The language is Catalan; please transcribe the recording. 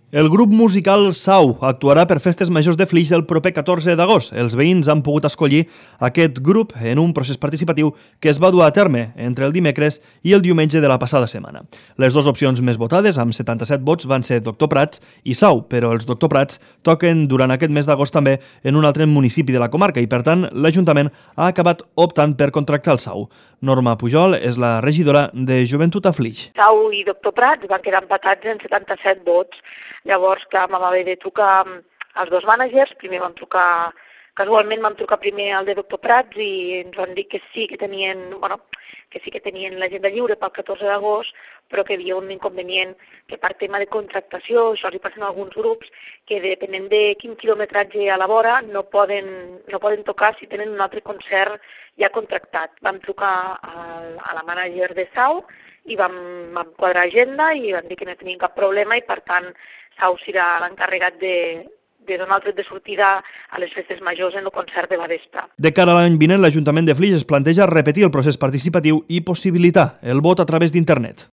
El grup musical Sau actuarà per Festes Majors de Flix el proper 14 d'agost. Els veïns han pogut escollir aquest grup en un procés participatiu que es va dur a terme entre el dimecres i el diumenge de la passada setmana. Les dues opcions més votades, amb 77 vots, van ser Doctor Prats i Sau, però els Doctor Prats toquen durant aquest mes d'agost també en un altre municipi de la comarca i, per tant, l'Ajuntament ha acabat optant per contractar el Sau. Norma Pujol és la regidora de Joventut a Flix. Sau i Doctor Prats van quedar empatats en 77 vots. Llavors que vam haver de trucar als dos mànagers. Primer casualment vam trucar primer al de Doctor Prats i ens van dir que sí que tenien l'agenda lliure pel 14 d'agost, però que hi havia un inconvenient que per tema de contractació, això li passa a alguns grups, que depenent de quin quilometratge a la vora no poden tocar si tenen un altre concert ja contractat. Vam trucar a la mànager de Sau i vam quadrar agenda i vam dir que no tenien cap problema i, per tant, Sau serà l'encarregat de donar el tret de sortida a les festes majors en el concert de la vespre. De cara a l'any vinent, l'Ajuntament de Flix es planteja repetir el procés participatiu i possibilitar el vot a través d'internet.